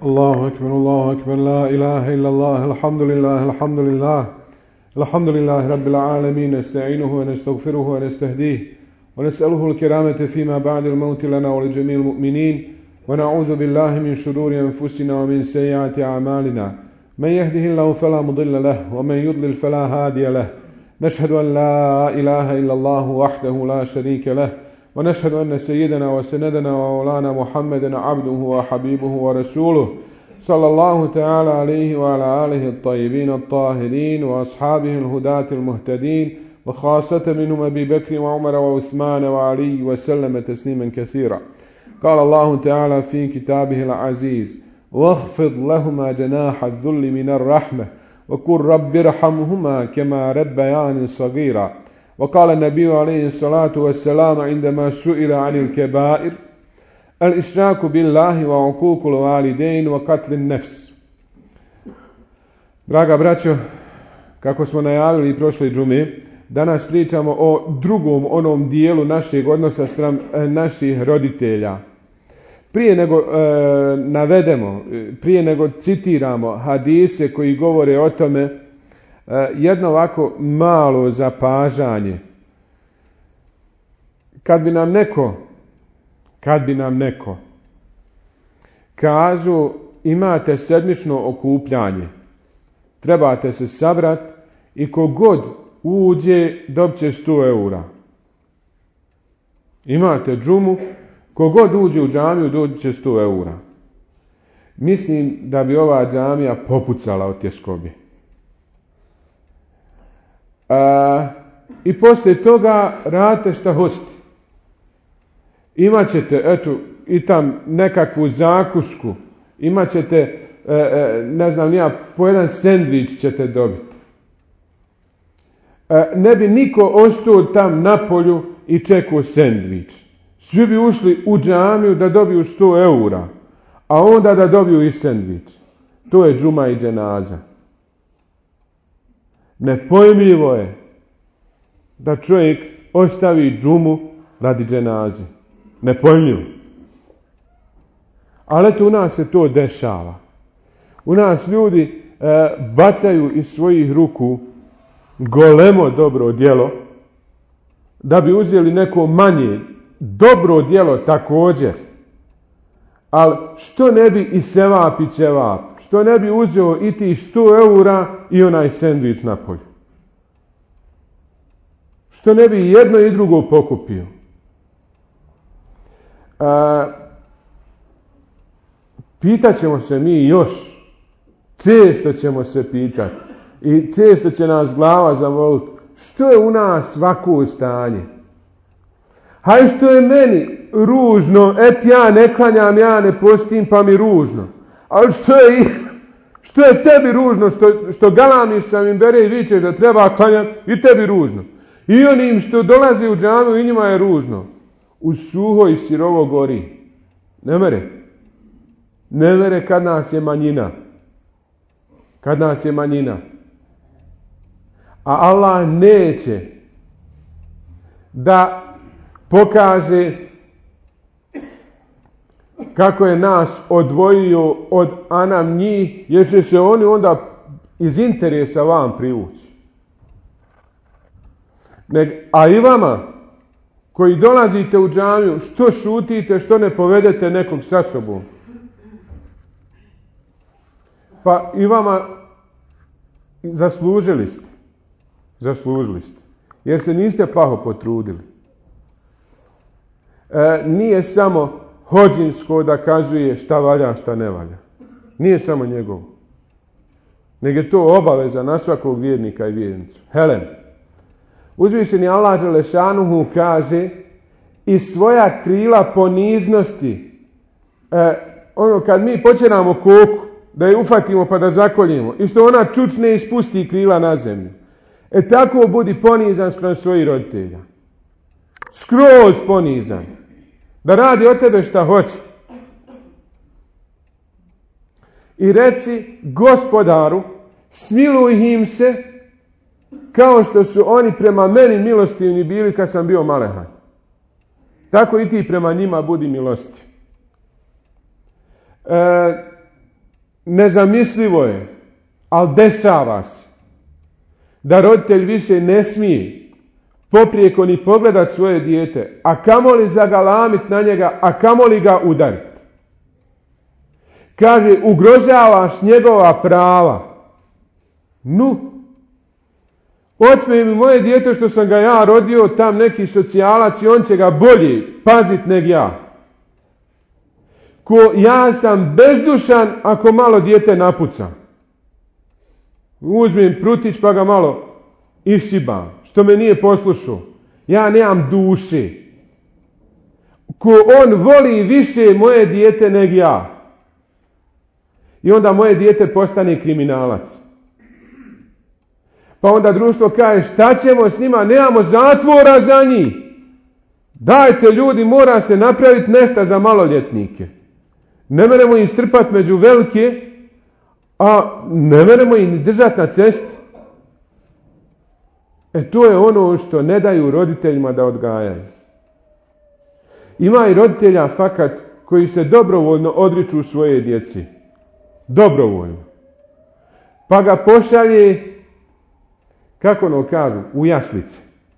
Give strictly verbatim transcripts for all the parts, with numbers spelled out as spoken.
Allahu akbar, Allahu akbar, la ilaha illa Allah, alhamdulillah, alhamdulillah, alhamdulillahi rabbil alamin, nasta'inuhu wa nastaghfiruhu wa nastahdihi wa nas'aluhu al-kiramata fima ba'da al-mawti lana wa li jami'il mu'minin wa na'udhu billahi min shururi anfusina wa min sayyiati a'malina. Man yahdihillahu fala mudilla lahu wa man yudlil fala hadiya lahu. Nashhadu an la ilaha illa Allah wahdahu la sharika lahu. ونشهد أن سيدنا وسندنا ومولانا محمدا عبده وحبيبه ورسوله صلى الله تعالى عليه وعلى آله الطيبين الطاهرين وأصحابه الهداة المهتدين وخاصة منهم أبي بكر وعمر وعثمان وعلي وسلم تسليما كثيرا. قال الله تعالى في كتابه العزيز: واخفض لهما جناح الذل من الرحمة وقل رب ارحمهما كما ربياني صغيرا. وقال النبي عليه الصلاة والسلام عندما سئل عن الكبائر: الإشراك بالله وعقوق الوالدين وقتل النفس. Draga braćo, kako smo najavili i prošle džume, danas pričamo o drugom onom dijelu našeg odnosa spram naših roditelja. Prije nego e, navedemo, prije nego citiramo hadise koji govore o tome, jedno ovako malo zapažanje. Kad bi nam neko, kad bi nam neko kazu imate sedmično okupljanje, trebate se sabrat i kogod uđe dobit će sto eura. Imate džumu, kogod uđe u džamiju dobit će sto eura. Mislim da bi ova džamija popucala od tjeskobe. A, i poslije toga radite šta hoćete. Imaćete eto i tam nekakvu zakusku, imaćete e, e, ne znam nija, po jedan sendvič ćete dobiti. E, ne bi niko ostao tam na polju i čekao sendvič. Svi bi ušli u džamiju da dobiju sto eura, a onda da dobiju i sendvič. To je džuma i dženaza. Nepojmljivo je da čovjek ostavi džumu radi dženaze. Nepojmljivo. Ali eto u nas se to dešava. U nas ljudi e, bacaju iz svojih ruku golemo dobro djelo da bi uzeli neko manje dobro djelo također. Ali što ne bi i sevap i ćevap? Što ne bi uzeo i ti sto eura i onaj sendvič na polju? Što ne bi jedno i drugo pokupio? A, pitat ćemo se mi još. Često ćemo se pitati. I često će nas glava zavoliti. Što je u nas ovako stanje? Haj što je meni ružno, et ja ne klanjam, ja ne postim, pa mi ružno. Ali što je, što je tebi ružno, što, što galamiš sa minbere i vičeš da treba klanjati, i tebi ružno. I onim što dolazi u džamiju i njima je ružno. U suho i sirovo gori. Ne mere. Ne mere kad nas je manjina. Kad nas je manjina. A Allah neće da pokaže kako je nas odvojio od anam njih, jer će se oni onda iz interesa vam privući. A i vama koji dolazite u džamiju, što šutite, što ne povedete nekog sa sobom? Pa i vama zaslužili ste. Zaslužili ste. Jer se niste plaho potrudili. E, nije samo hodžinsko da kazuje šta valja, šta ne valja. Nije samo njegovo. Nego je to obaveza na svakog vjernika i vjernicu. Helen. Uzvišeni Allah dželešanuhu kaže: i svoja krila poniznosti. E, ono kad mi počinamo koku, da je ufatimo pa da zakoljimo, i što ona čučne i spusti krila na zemlju. E tako budi ponizan spram svojih roditelja. Skroz ponizan. Da radi od tebe šta hoće. I reci: Gospodaru, smiluj im se kao što su oni prema meni milostivni bili kad sam bio malehan. Tako i ti prema njima budi milostiv. E, nezamislivo je, ali dešava se, da roditelj više ne smije poprijeko ni pogledat svoje dijete, a kamoli zagalamit na njega, a kamoli ga udarit. Kaže, ugrožavaš njegova prava. Nu, otme mi moje dijete što sam ga ja rodio, tam neki socijalac i on će ga bolje pazit nego ja. Ko ja sam bezdušan ako malo dijete napuca. Uzmem prutić pa ga malo išibam, što me nije poslušao. Ja nemam duše. Ko on voli više moje dijete nego ja. I onda moje dijete postane kriminalac. Pa onda društvo kaže, šta ćemo s njima, nemamo zatvora za njih. Dajte ljudi, mora se napraviti nešto za maloljetnike. Ne meremo im strpati među velike, a ne meremo im držati na cesti. E to je ono što ne daju roditeljima da odgajaju. Ima i roditelja fakat koji se dobrovoljno odriču svoje djeci. Dobrovoljno. Pa ga pošalje, kako ono kažu, u jaslice.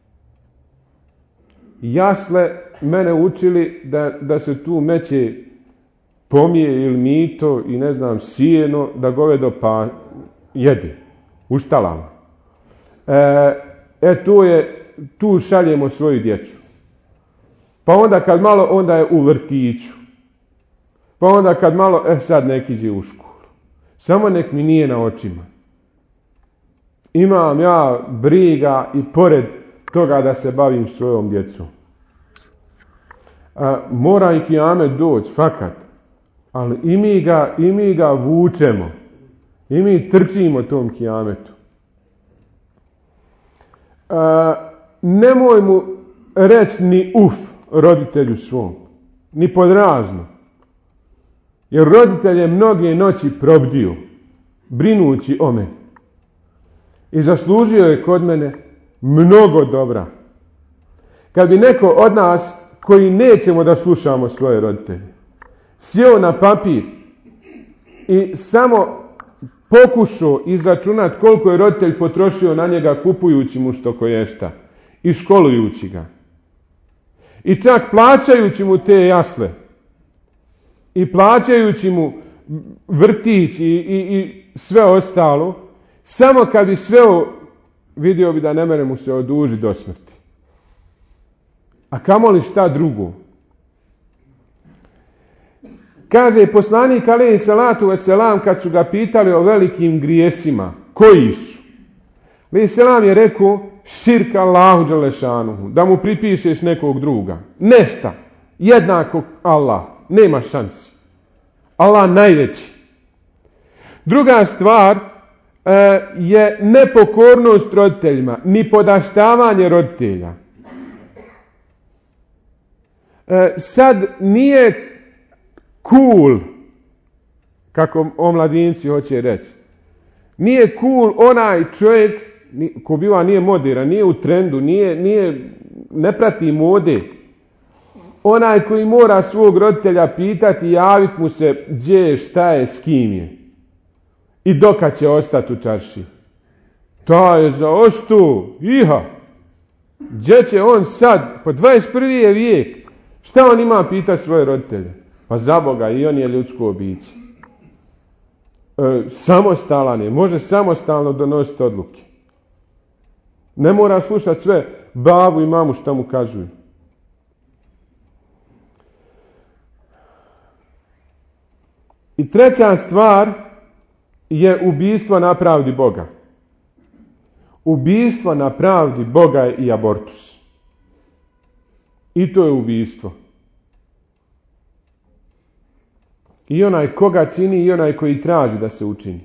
Jasle mene učili da, da se tu meće pomije ili mito i ne znam sijeno da govedo pa jede u štalama. E, e tu, je, tu šaljemo svoju djecu. Pa onda kad malo, onda je u vrtiću. Pa onda kad malo, e sad nek iđe u školu. Samo nek mi nije na očima. Imam ja briga i pored toga da se bavim svojom djecom. A, mora i kijamet doći, fakat. Ali i mi ga, i mi ga vučemo. I mi trčimo tom kijametu. A, nemoj mu reći ni uf roditelju svom. Ni podrazno. Jer roditelj je mnoge noći probdio, brinući o meni. I zaslužio je kod mene mnogo dobra. Kad bi neko od nas, koji nećemo da slušamo svoje roditelje, sjeo na papir i samo pokušao izračunati koliko je roditelj potrošio na njega kupujući mu što koješta i školujući ga. I čak plaćajući mu te jasle i plaćajući mu vrtić i, i, i sve ostalo, samo kad bi sveo, vidio bi da ne mere mu se oduži do smrti. A kamoli šta drugo? Kaže poslanik alejhi salatu vesselam kad su ga pitali o velikim grijesima, koji su? Alejhi selam je rekao širk Allahu dželešanuhu, da mu pripišeš nekog druga. Nešta, jednako Allah, nema šansi. Allah najveći. Druga stvar e, je nepokornost roditeljima, ni podaštavanje roditelja. E, sad nije cool, kako omladinci hoće reći. Nije cool onaj čovjek ko biva nije moderan, nije u trendu, nije, nije, ne prati mode. Onaj koji mora svog roditelja pitati i javiti mu se gdje je, šta je, s kim je. I dokad će ostati u čarši. To je za ostu, iha. Gdje će on sad, po dvadeset prvi je vijek, šta on ima pitati svoje roditelje? Pa za Boga, i on je ljudsko biće. E, samostalan je, može samostalno donositi odluke. Ne mora slušati sve babu i mamu šta mu kazuju. I treća stvar je ubijstvo na pravdi Boga. Ubijstvo na pravdi Boga je i abortus. I to je ubijstvo. I onaj koga čini i onaj koji traži da se učini.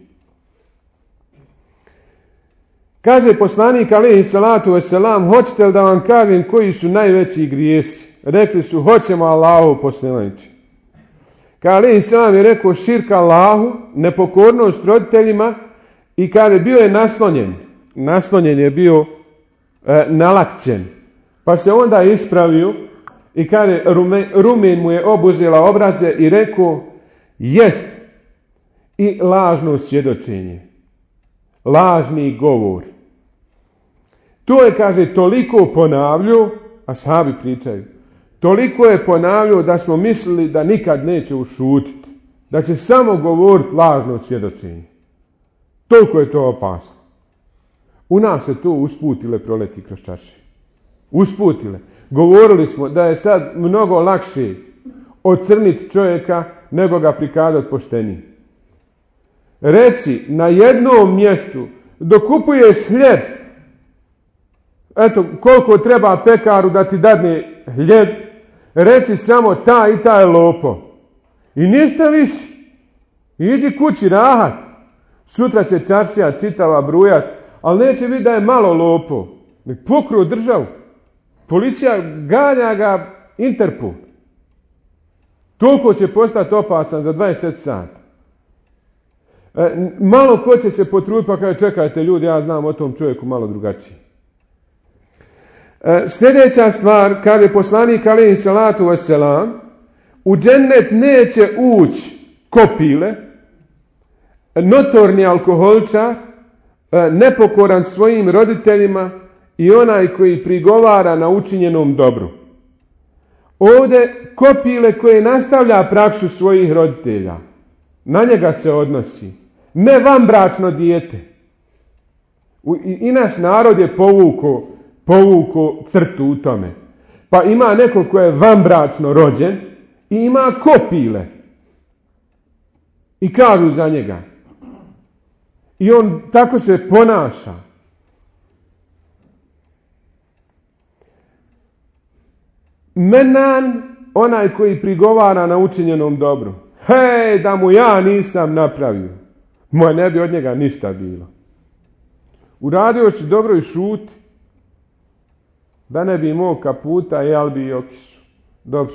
Kaže poslanik alejhi salatu vesselam, hoćete li da vam kažem koji su najveći grijesi? Rekli su, hoćemo Allahu poslaniče. Kaže alejhi salam je rekao širk Allahu, nepokornost roditeljima i kaže bio je naslonjen. Naslonjen je bio e, nalakćen. Pa se onda ispravio i kaže rumen, rumen mu je obuzela obraze i rekao jest. i lažno svjedočenje. Lažni govor. To je, kaže, toliko ponavljao, ashabi pričaju, toliko je ponavljao da smo mislili da nikad neće ušutiti, da će samo govoriti lažno svjedočenje. Toliko je to opasno. U nas se to usputile proleti kroz čaše. Usputile. Govorili smo da je sad mnogo lakše ocrniti čovjeka nego ga prikazati poštenim. Reci na jednom mjestu dok kupuješ hljeb, eto koliko treba pekaru da ti dadne hljeb, reci samo ta i ta je lopo. I ništa više. Iđi kući rahat. Sutra će čaršija čitava brujat, ali neće biti da je malo lopo. Nek pokru državu. Policija ganja ga Interpol. Toliko će postati opasan za dvadeset sati. E, malo ko će se potruditi pa kaže čekajte ljudi, ja znam o tom čovjeku malo drugačije. E, sljedeća stvar, kad je poslanik alejhi salatu vesselam, u džennet neće ući kopile, notorni alkoholčar, nepokoran svojim roditeljima i onaj koji prigovara na učinjenom dobru. Ovdje kopile koje nastavlja praksu svojih roditelja. Na njega se odnosi. Ne vanbračno dijete. I, i naš narod je povuko, povuko crtu u tome. Pa ima neko ko je vanbračno rođen i ima kopile. I kažu za njega. I on tako se ponaša. Menan, onaj koji prigovara na učinjenom dobru. Hej, da mu ja nisam napravio. Moje ne bi od njega ništa bilo. Uradio si dobro i šuti. Da ne bi imao kaputa, jel bi i okisu. Dobro.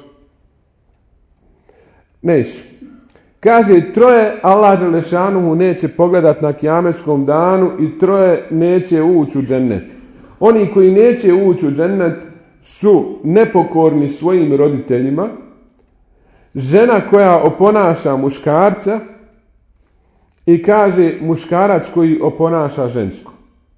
Neću. Kaže, troje Allah dželešanuhu neće pogledat na kijametskom danu i troje neće ući u džennet. Oni koji neće ući u džennet su nepokorni svojim roditeljima, žena koja oponaša muškarca i kaže muškarac koji oponaša žensko.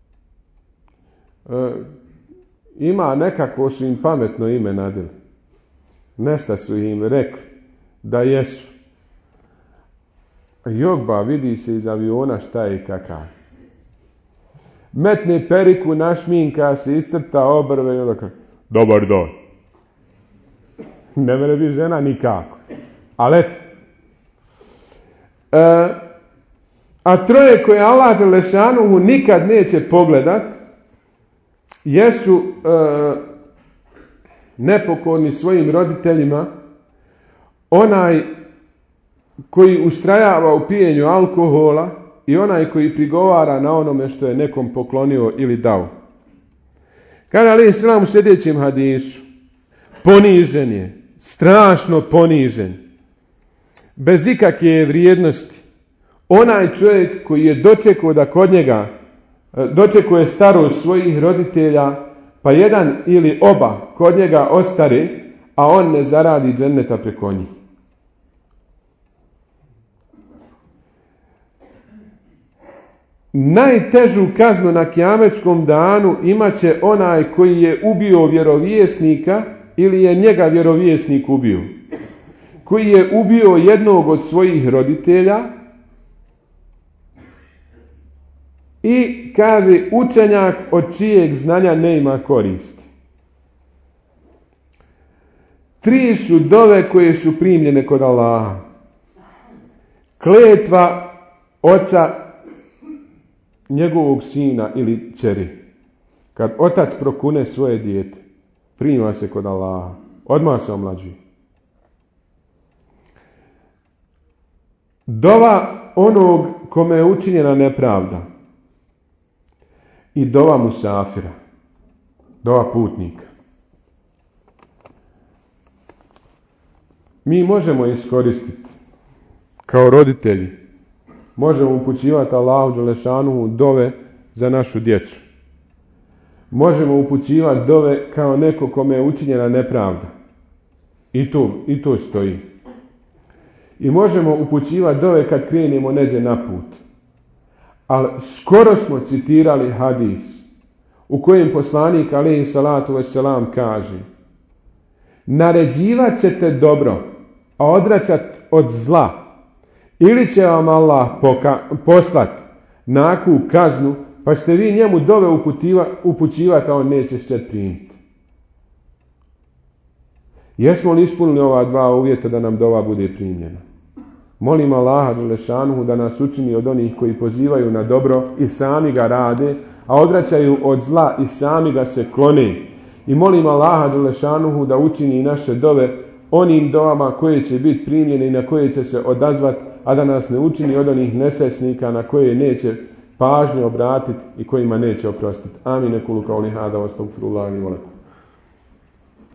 E, ima nekako su im pametno ime nadjeli. Nešto su im rekli da jesu. Jogba, vidi se iz aviona šta je i kakav. Metne periku, našminka se, iscrta obrve i onda kaže, dobar dan. Ne mere biti žena nikako. Ali eto. E, a troje koje Allah dželešanuhu nikad neće pogledat, jesu e, nepokorni svojim roditeljima, onaj koji ustrajava u pijenju alkohola i onaj koji prigovara na onome što je nekom poklonio ili dao. Kaže alejhi selam u sljedećem hadisu, ponižen je, strašno ponižen, bez ikakve vrijednosti, onaj čovjek koji je dočekao da kod njega, dočekao je starost svojih roditelja, pa jedan ili oba kod njega ostare, a on ne zaradi dženneta preko njih. Najtežu kaznu na kijametskom danu imat će onaj koji je ubio vjerovjesnika ili je njega vjerovjesnik ubio. Koji je ubio jednog od svojih roditelja i kaže učenjak od čijeg znanja ne ima koristi. Tri su dove koje su primljene kod Allaha. Kletva oca njegovog sina ili kćeri. Kad otac prokune svoje dijete, prima se kod Allaha. Odmah se omlađuje. Dova onog kome je učinjena nepravda. I dova musafira. Dova putnika. Mi možemo iskoristiti kao roditelji. Možemo upućivati Allahu dželešanuhu dove za našu djecu. Možemo upućivati dove kao neko kome je učinjena nepravda. I to, i to stoji. i možemo upućivati dove kad krenemo neđe na put. Ali skoro smo citirali hadis u kojem poslanik alejhi salatu vesselam kaže: naređivat ćete dobro, a odraćat od zla, ili će vam Allah poka- poslati naku kaznu, pa ćete vi njemu dove uputiva, upućivati, a on neće šćet primiti. Jesmo li ispunili ova dva uvjeta da nam dova bude primljena? Molim Allaha dželešanuhu da nas učini od onih koji pozivaju na dobro i sami ga rade, a odvraćaju od zla i sami ga se klone. I molim Allaha dželešanuhu da učini naše dove onim dovama koje će biti primljene i na koje će se odazvati, a da nas ne učini od onih nesrećnika na koje neće pažnju obratiti i kojima neće oprostiti. Amin. Ekulu kauli hada, astagfirullahi li wa lakum.